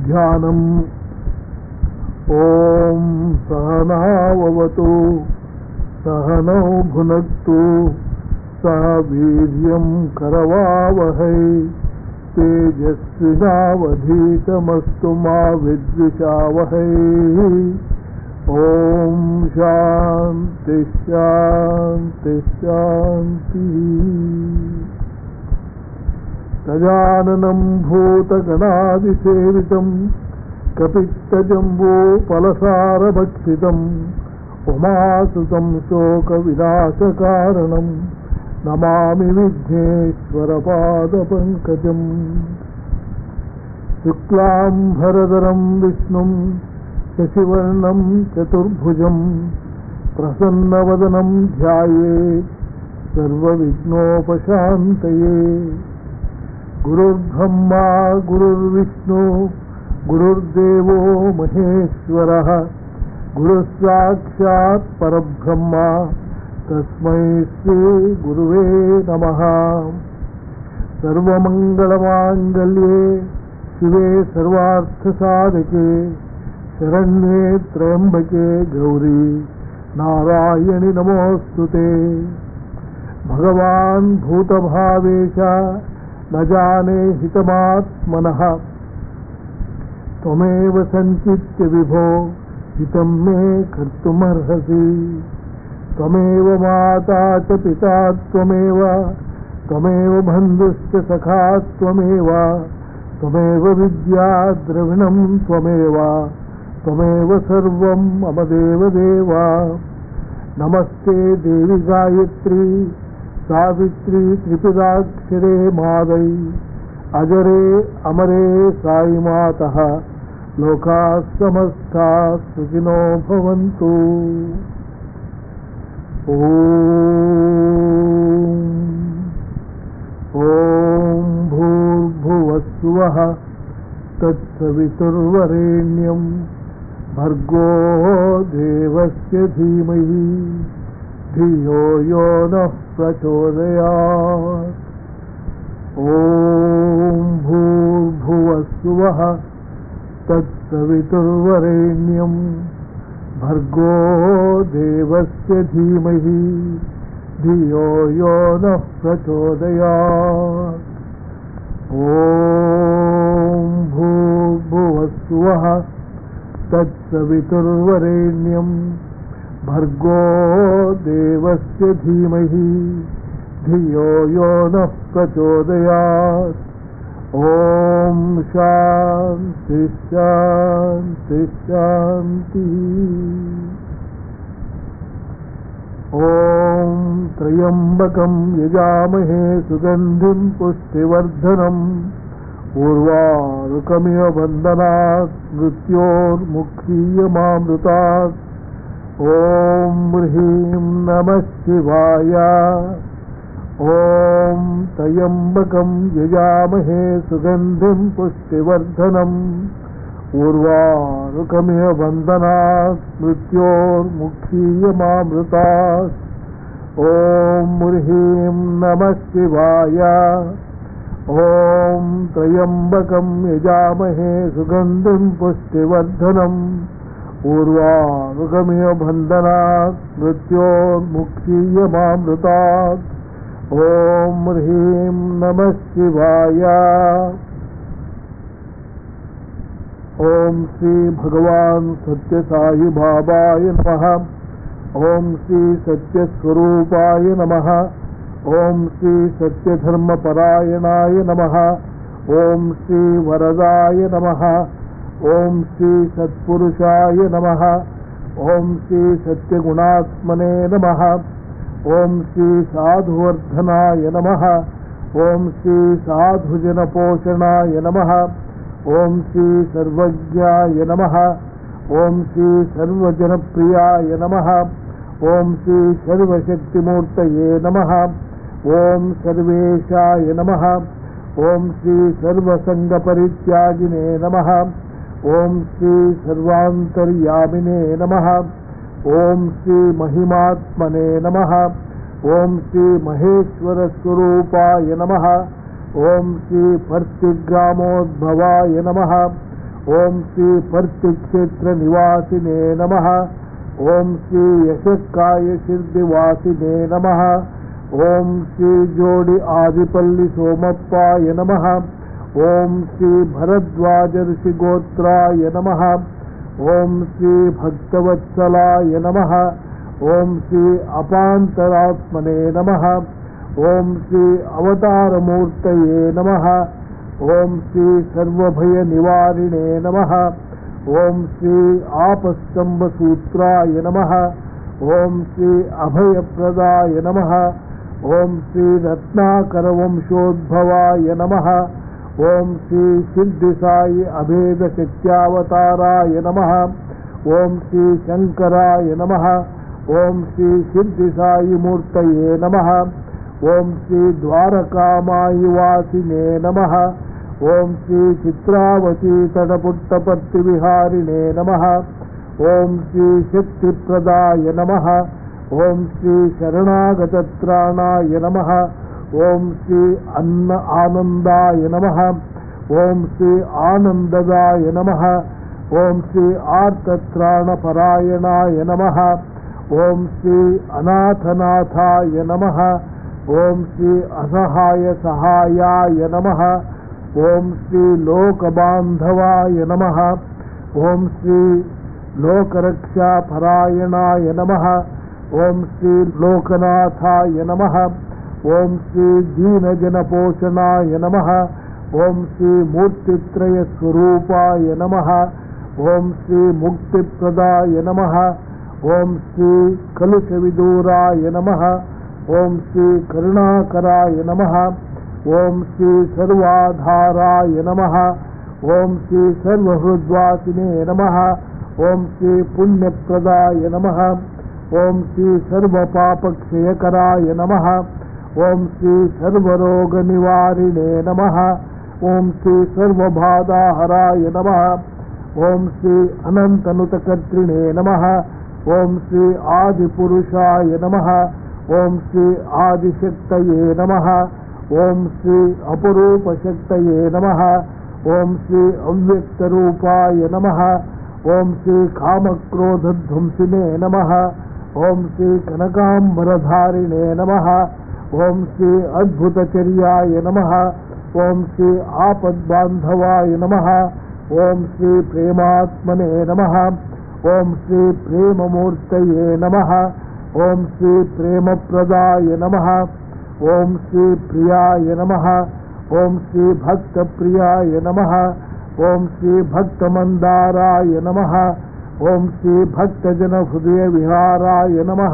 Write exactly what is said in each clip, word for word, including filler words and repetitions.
ध्यानम्। ॐ सहनाववतु सहनौ भुनक्तु सह वीर्यं करवावहै तेजस्विनावधीतमस्तु मा विद्विषावहै। ॐ शान्ति शान्ति शान्तिः। गजाननं भूतगणादिसेवितं कपित्तजम्बूफलसारभक्षितम् उमासुतं शोकविनाशकारणं नमामि विघ्नेश्वरपादपङ्कजम्। शुक्लाम्भरधरं विष्णुं शशिवर्णं चतुर्भुजं प्रसन्नवदनं ध्यायेत् सर्वविघ्नोपशान्तये। गुरुर्ब्रह्मा गुरुर्विष्णु गुरुर्देवो महेश्वरः गुरुस्साक्षात् परब्रह्मा तस्मै श्री गुरुवे नमः। सर्वमङ्गलमाङ्गल्ये शिवे सर्वार्थसाधके शरण्ये त्र्यम्बके गौरी नारायणि नमोऽस्तुते। भगवान् भूतभावेश न जाने हितमात्मनः त्वमेव सञ्चित्य विभो हितं मे कर्तुमर्हसि। त्वमेव माता च पिता त्वमेव त्वमेव बन्धुश्च सखा त्वमेव त्वमेव विद्या द्रविणं त्वमेव त्वमेव सर्वं मम देवदेव। नमस्ते देवि गायत्री सावित्री त्रिपुराक्षरे मादै अजरे अमरे साई मातः लोकाः समस्ताः सुखिनो भवन्तु। ॐ भूर्भुवस्सुवः तत्सवितुर्वरेण्यं भर्गो देवस्य धीमहि धियो यो नः प्रचोदयात्। ॐ भूर्भुवस्सुवः तत्सवितुर्वरेण्यं भर्गो देवस्य धीमहि धियो यो नः प्रचोदयात्। ॐ भूर्भुवस्सुवः तत्सवितुर्वरेण्यं भर्गो देवस्य धीमहि धियो यो नः प्रचोदयात्। ॐ शान्ति शान्ति शान्तिः। ॐ त्र्यम्बकं यजामहे सुगन्धिं पुष्टिवर्धनम् उर्वारुकमिव बन्धनात् मृत्योर्मुक्षीयमामृतात्। ॐ ह्रीं नमः शिवाय। ॐ त्र्यम्बकं यजामहे सुगन्धिं पुष्टिवर्धनम् उर्वारुकमिव बन्धनात् मृत्योर्मुक्षीयमामृतात्। ॐ ह्रीं नमः शिवाय। ॐ त्र्यम्बकं यजामहे सुगन्धिं पुष्टिवर्धनम् उर्वारुकमिव बन्धनात् मृत्योर्मुक्षीयमामृतात्। ॐ ह्रीं नमः शिवाय। ॐ श्री भगवान् सत्यसाई बाबाय नमः। ॐ श्री सत्यस्वरूपाय नमः। ॐ श्री सत्यधर्मपरायणाय नमः। ॐ श्री वरदाय नमः। ॐ श्री सत्पुरुषाय नमः। ॐ श्री सत्यगुणात्मने नमः। ॐ श्री साधुवर्धनाय नमः। ॐ श्री साधुजनपोषणाय नमः। ॐ श्री सर्वज्ञाय नमः। ॐ श्री सर्वजनप्रियाय नमः। ॐ श्री सर्वशक्तिमूर्तये नमः। ॐ सर्वेशाय नमः। ॐ श्री सर्वसंगपरित्यागिने नमः। ॐ श्री सर्वान्तर्यामिने नमः। ॐ श्री महिमात्मने नमः। ॐ श्री महेश्वरस्वरूपाय नमः। ॐ श्री पर्तिग्रामोद्भवाय नमः। ಓಂ ಶ್ರೀ ಪರ್ತಿಕ್ಷೇತ್ರ ನಿವಾಸಿನೇ ನಮಃ. ಓಂ ಶ್ರೀ ಯಶಕ್ಕಾಯ ಸಿದ್ಧಿವಾಸಿನೇ ನಮಃ. ಓಂ ಶ್ರೀ ಜೋಡಿ ಆದಿಪಲ್ಲಿ ಸೋಮಪ್ಪಾಯ ನಮಃ. ಓಂ ಶ್ರೀ ಭರದ್ವಾಜ ಋಷಿಗೋತ್ರಾಯ ನಮಃ. ಓಂ ಶ್ರೀ ಭಕ್ತವತ್ಸಲಾಯ ನಮಃ. ಓಂ ಶ್ರೀ ಅಪಾಂತರಾತ್ಮನೇ ನಮಃ. ಓಂ ಶ್ರೀ ಅವತಾರಮೂರ್ತಯೇ ನಮಃ. ಓಂ ಶ್ರೀ ಸರ್ವಭಯ ನಿವಾರಿಣೇ ನಮಃ. ಓಂ ಶ್ರೀ ಆಪಸ್ತಂಭಸೂತ್ರಾಯ ನಮಃ. ಓಂ ಶ್ರೀ ಅಭಯಪ್ರದಾಯ ನಮಃ. ಓಂ ಶ್ರೀ ರತ್ನಾಕರ ವಂಶೋದ್ಭವಾಯ ನಮಃ. ಓಂ ಶ್ರೀ ಸಿದ್ಧಿಸಾಯಿ ಅಭೇದ ಶಕ್ತ್ಯಾವತಾರಾಯ ನಮಃ. ಓಂ ಶ್ರೀ ಶಂಕರಾಯ ನಮಃ. ಓಂ ಶ್ರೀ ಸಿದ್ಧಿಸಾಯಿ ಮೂರ್ತಯೇ ನಮಃ. ಓಂ ಶ್ರೀ ದ್ವಾರಕಾಮಾಯಿ ವಾಸಿನೇ ನಮಃ. ಓಂ ಶ್ರೀ ಚಿತ್ರಾವತಿ ತಟಪುಟ್ಟಪರ್ತಿ ವಿಹಾರಿಣೇ ನಮಃ. ಓಂ ಶ್ರೀ ಶಕ್ತಿಪ್ರದಾಯ ನಮಃ. ಓಂ ಶ್ರೀ ಶರಣಾಗತತ್ರಾಣಾಯ ನಮಃ. ಓಂ ಶ್ರೀ ಅನ್ನ ಆನಂದಾಯ ನಮಃ. ಓಂ ಶ್ರೀ ಆನಂದದಾಯ ನಮಃ. ಓಂ ಶ್ರೀ ಆರ್ತತ್ರಾಣಪರಾಯಣಾಯ ನಮಃ. ಓಂ ಶ್ರೀ ಅನಾಥನಾಥಾಯ ನಮಃ. ಓಂ ಶ್ರೀ ಅಸಹಾಯ ಸಹಾಯಾಯ ನಮಃ. ಓಂ ಶ್ರೀ ಲೋಕಬಾಂಧವಾಯ ನಮಃ. ಓಂ ಶ್ರೀ ಲೋಕರಕ್ಷಾಪರಾಯಣಾಯ ನಮಃ. ಓಂ ಶ್ರೀ ಲೋಕನಾಥಾಯ ನಮಃ. ಓಂ ಶ್ರೀ ದೀನಜನಪೋಷಣಾಯ ನಮಃ. ಓಂ ಶ್ರೀ ಮೂರ್ತಿತ್ರಯ ಸ್ವರೂಪಾಯ ನಮಃ. ಓಂ ಶ್ರೀ ಮುಕ್ತಿಪ್ರದಾಯ ನಮಃ. ಓಂ ಶ್ರೀ ಕಲುಷವಿದೂರಾಯ ನಮಃ. ಓಂ ಶ್ರೀ ಕರುಣಾಕರಾಯ ನಮಃ. ಓಂ ಶ್ರೀ ಸರ್ವಾಧಾರಾಯ ನಮಃ. ಓಂ ಶ್ರೀ ಸರ್ವಹೃದ್ವಾಸಿನೇ ನಮಃ. ಓಂ ಶ್ರೀ ಪುಣ್ಯಪ್ರದಾಯ ನಮಃ. ಓಂ ಶ್ರೀ ಸರ್ವಪಾಪಕ್ಷಯಕರಾಯ ನಮಃ. ಓಂ ಶ್ರೀ ಸರ್ವರೋಗ ನಿವಾರಿಣೇ ನಮಃ. ಓಂ ಶ್ರೀ ಸರ್ವಬಾಧಾಹರಾಯ ನಮಃ. ಓಂ ಶ್ರೀ ಅನಂತನುತಕರ್ತ್ರಿಣೇ ನಮಃ. ಓಂ ಶ್ರೀ ಆದಿಪುರುಷಾಯ ನಮಃ. ಓಂ ಶ್ರೀ ಆದಿಶಕ್ತಯೇ ನಮಃ. ಓಂ ಶ್ರೀ ಅಪರೂಪಶಕ್ತಯೇ ನಮಃ. ಓಂ ಶ್ರೀ ಅವ್ಯಕ್ತರೂಪಾಯ ನಮಃ. ಓಂ ಶ್ರೀ ಕಾಮಕ್ರೋಧಧ್ವಂಸಿನೇ ನಮಃ. ಓಂ ಶ್ರೀ ಕನಕಾಂಬರಧಾರಿಣೇ ನಮಃ. ಓಂ ಶ್ರೀ ಅದ್ಭುತಚರ್ಯಾಯ ನಮಃ. ಓಂ ಶ್ರೀ ಆಪದ್ಬಾಂಧವಾಯ ನಮಃ. ಓಂ ಶ್ರೀ ಪ್ರೇಮಾತ್ಮನೇ ನಮಃ. ಓಂ ಶ್ರೀ ಪ್ರೇಮಮೂರ್ತಯೇ ನಮಃ. ಓಂ ಶ್ರೀ ಪ್ರೇಮಪ್ರದಾಯ ನಮಃ. ಓಂ ಶ್ರೀ ಪ್ರಿಯಾಯ ನಮಃ. ಓಂ ಶ್ರೀ ಭಕ್ತಪ್ರಿಯಾಯ ನಮಃ. ಓಂ ಶ್ರೀ ಭಕ್ತಮಂದಾರಾಯ ನಮಃ. ಓಂ ಶ್ರೀ ಭಕ್ತಜನ ಹೃದಯ ವಿಹಾರಾಯ ನಮಃ.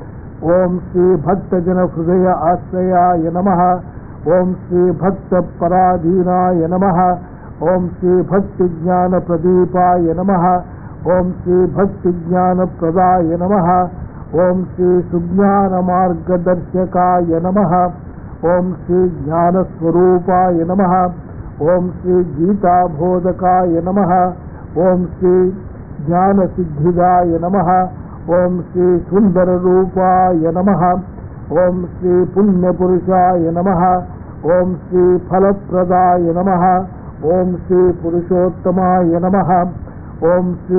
ಓಂ ಶ್ರೀ ಭಕ್ತಜನ ಹೃದಯ ಆಶ್ರಯಾಯ ನಮಃ. ಓಂ ಶ್ರೀ ಭಕ್ತಪರಾಧೀನಾಯ ನಮಃ. ಓಂ ಶ್ರೀ ಭಕ್ತಿಜ್ಞಾನ ಪ್ರದೀಪಾಯ ನಮಃ. ಓಂ ಶ್ರೀ ಭಕ್ತಿಜ್ಞಾನಪ್ರದಾಯ ನಮಃ. ಓಂ ಶ್ರೀ ಸುಜ್ಞಾನ ಮಾರ್ಗದರ್ಶಕಾಯ ನಮಃ. ಓಂ ಶ್ರೀ ಜ್ಞಾನಸ್ವರೂಪಾಯ ನಮಃ. ಓಂ ಶ್ರೀ ಗೀತಾಬೋಧಕಾಯ ನಮಃ. ಓಂ ಶ್ರೀ ಜ್ಞಾನಸಿದ್ಧಿದಾಯ ನಮಃ. ಓಂ ಶ್ರೀ ಸುಂದರರೂಪಾಯ ನಮಃ. ಓಂ ಶ್ರೀ ಪುಣ್ಯಪುರುಷಾಯ ನಮಃ. ಓಂ ಶ್ರೀ ಫಲಪ್ರದಾಯ ನಮಃ. ಓಂ ಶ್ರೀ ಪುರುಷೋತ್ತಮಾಯ ನಮಃ. ಓಂ ಶ್ರೀ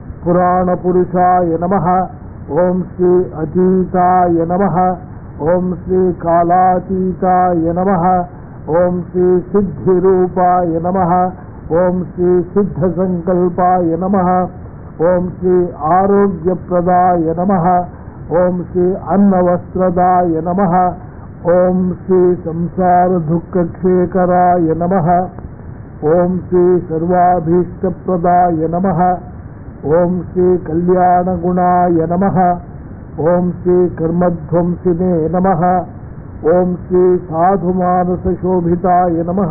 ಪುರಾಣಪುರುಷಾಯ ನಮಃ. ಓಂ ಶ್ರೀ ಅತೀತಾಯ ನಮಃ. ಓಂ ಶ್ರೀ ಕಾಲಾತೀತಾಯ ನಮಃ. ಓಂ ಶ್ರೀ ಸಿದ್ಧಿರೂಪಾಯ ನಮಃ. ಓಂ ಶ್ರೀ ಸಿದ್ಧಸಂಕಲ್ಪಾಯ ನಮಃ. ಓಂ ಶ್ರೀ ಆರೋಗ್ಯಪ್ರದಾಯ ನಮಃ. ಓಂ ಶ್ರೀ ಅನ್ನವಸ್ತ್ರದಾಯ ನಮಃ. ಓಂ ಶ್ರೀ ಸಂಸಾರ ದುಃಖಕ್ಷೇಕರಾಯ ನಮಃ. ಓಂ ಶ್ರೀ ಸರ್ವಾಭೀಷ್ಟಪ್ರದಾಯ ನಮಃ. ಓಂ ಶ್ರೀ ಕಲ್ಯಾಣಗುಣಾಯ ನಮಃ. ಓಂ ಶ್ರೀ ಕರ್ಮಧ್ವಂಸಿನೇ ನಮಃ. ಓಂ ಶ್ರೀ ಸಾಧುಮಾನಸಶೋಭಿತಾಯ ನಮಃ.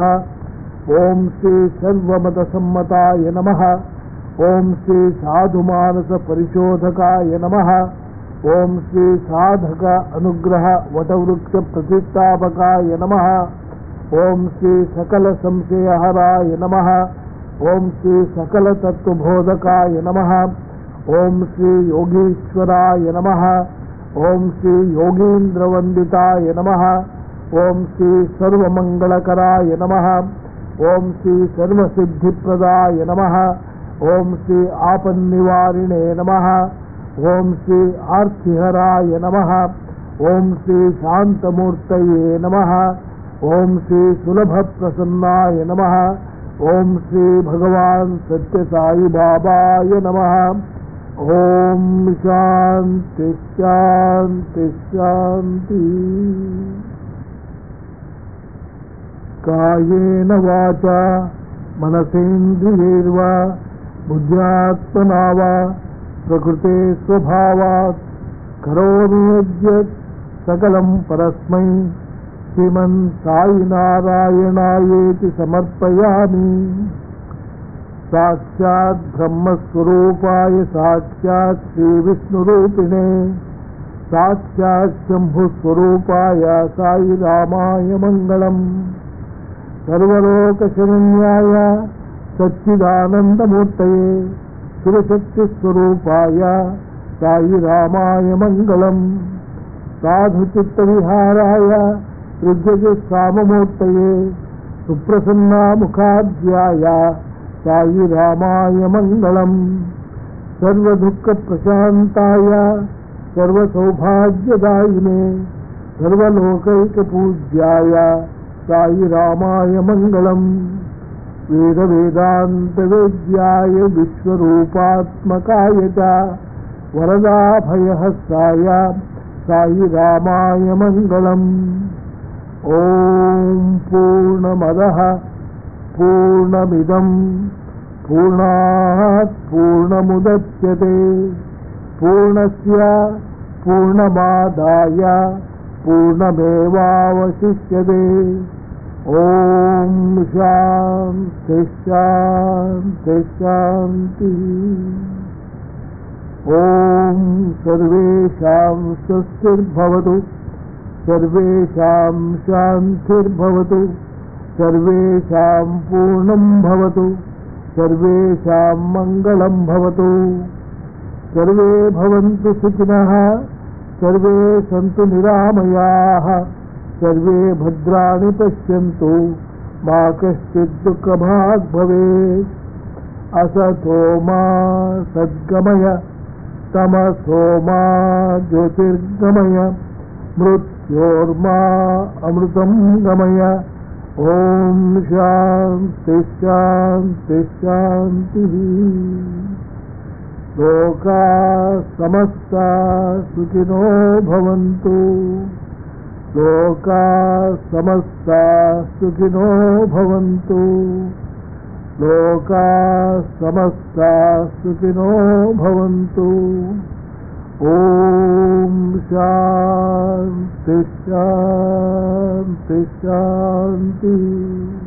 ಓಂ ಶ್ರೀ ಸರ್ವಮತಸಮ್ಮತಾಯ ನಮಃ. ಓಂ ಶ್ರೀ ಸಾಧುಮಾನಸ ಪರಿಶೋಧಕಾಯ ನಮಃ. ಓಂ ಶ್ರೀ ಸಾಧಕ ಅನುಗ್ರಹ ವಟವೃಕ್ಷ ಪ್ರತಿಷ್ಠಾಪಕಾಯ ನಮಃ. ಓಂ ಶ್ರೀ ಸಕಲ ಸಂಶಯಹರಾಯ ನಮಃ. ಓಂ ಶ್ರೀ ಸಕಲ ತತ್ವಬೋಧಕಾಯ ನಮಃ. ಓಂ ಶ್ರೀ ಯೋಗೀಶ್ವರಾಯ ನಮಃ. ಓಂ ಶ್ರೀ ಯೋಗೀಂದ್ರವಂದಿತಾಯ ನಮಃ. ಓಂ ಶ್ರೀ ಸರ್ವಮಂಗಳಕರಾಯ ನಮಃ. ఓం శ్రీ సర్వసిద్ధిప్రదాయ నమః. ఓం శ్రీ ఆపన్నివారిణే నమః. ఓం శ్రీ ఆర్తిహరాయ నమః. ఓం శ్రీ శాంతమూర్తయే నమః. ఓం శ్రీ సులభప్రసన్నాయ నమః. ఓం శ్రీ భగవాన్ సత్యసాయి బాబాయ నమః. ఓం శాంతి శాంతి శాంతి. కాయేన వాచా మనసేంద్రియైర్వా బుద్ధ్యాత్మనా వా ప్రకృతే స్వభావాత్ కరోమి యద్యత్ సకలం పరస్మై శ్రీమన్ సాయినారాయణాయేతి సమర్పయామి. సాక్షాత్ బ్రహ్మస్వరూపాయ సాక్షాత్ శ్రీవిష్ణురూపిణే సాక్షాత్ శంభుస్వరూపాయ సాయి రామాయ మంగళం. సర్వలోకశరణ్యాయ సచ్చిదానందమూర్తయే శివశక్తిస్వరూపాయ సాయి రామాయ మంగళం. సాధుచిత్తవిహారాయ ఋగ్యజస్సామమూర్తయే సుప్రసన్నాముఖాధ్యాయ సాయి రామాయ మంగళం. సర్వదుఃఖప్రశాంతాయ సర్వసౌభాగ్యదాయినే సర్వలోకైకపూజ్యాయ సాయి రామాయ మంగళం. వేదవేదాంతవేద్యాయ విశ్వరూపాత్మకాయ చ వరదాభయహస్తాయ సాయి రామాయ మంగళం. ఓం పూర్ణమదః పూర్ణమిదం పూర్ణాత్ పూర్ణముదచ్యతే పూర్ణస్య పూర్ణమాదాయ పూర్ణమేవావశిష్యతే. ఓం శాంతి శాంతి శాంతి. ఓం సర్వేషాం స్వస్తిర్భవతు సర్వేషాం శాంతిర్భవతు సర్వేషాం పూర్ణం భవతు సర్వేషాం మంగళం భవతు. సర్వే భవంతు సుఖినః సర్వే సంతు నిరామయాః సర్వే భద్రాణి పశ్యంతు మా కశ్చిద్ దుఃఖభాగ్ భవేత్. అసతో మా సద్గమయ తమసో మా జ్యోతిర్గమయ మృత్యోర్మా అమృతం గమయ. ఓం శాంతి శాంతి శాంతి. లోకా సమస్తా సుఖినో భవంతు లోకా సమస్తా సుఖినో భవంతు లోకా సమస్తా సుఖినో భవంతు. ఓం శాంతి శాంతి శాంతి.